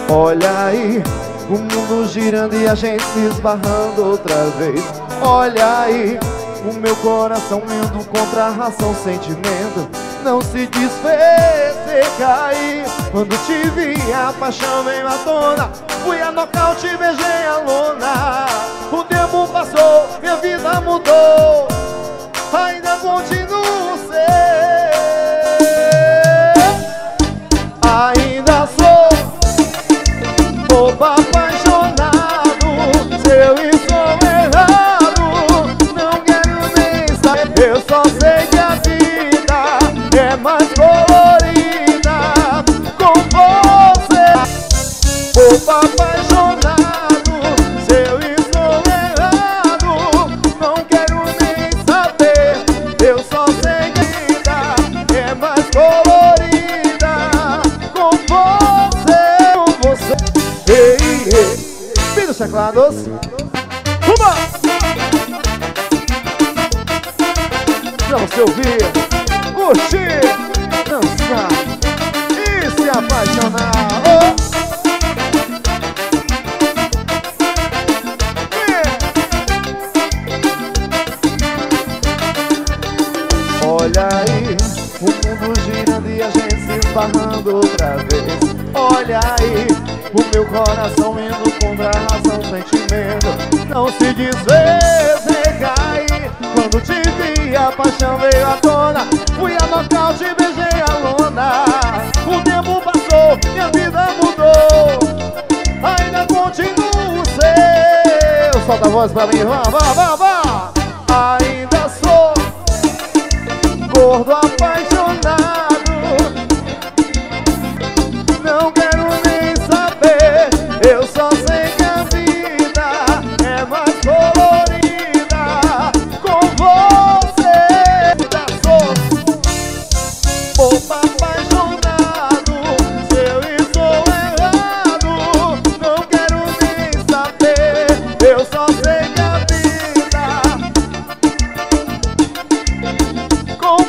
Olha aí, o mundo girando e a gente se esbarrando outra vez. Olha aí, o meu coração indo contra a razão, sentimento não se desfez e caí. Quando te vi, a paixão veio à tona. Fui a nocaute, beijei a lona. O tempo passou, minha vida mudou. Ainda continuo ser. Ainda sou bobo apaixonado. Se eu estou errado, não quero nem saber. Eu só sei que a vida é mais colorida com você. Bobo apaixonado. Se eu estou errado, não quero nem saber. Eu só sei que a vida é mais colorida com você. Ei, ei, vem dos teclados. Uma! Pra você ouvir, curtir, dançar e se apaixonar. Olha aí, o mundo girando e a gente se esbarrando outra vez. Olha aí, o meu coração indo contra a razão, sentimento não se desfez e caí. Quando te vi, a paixão veio à tona. Fui a nocaute, beijei a lona. O tempo passou, minha vida mudou. Ainda continuo seu. Solta a voz pra mim, vá, vá, vá, vá. Ainda sou gordo apaixonado. Não quero nem saber. Eu só sei que a vida é mais colorida com você. Ainda sou bobo apaixonado. Se eu estou errado, não quero nem saber. Eu só sei que a vida com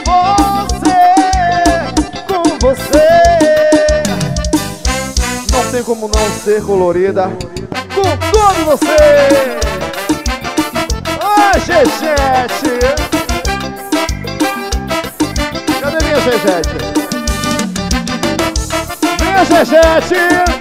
você. Não tem como não ser colorida com todo você. Ai, Gegete. Cadê minha Gegete? Minha Gegete.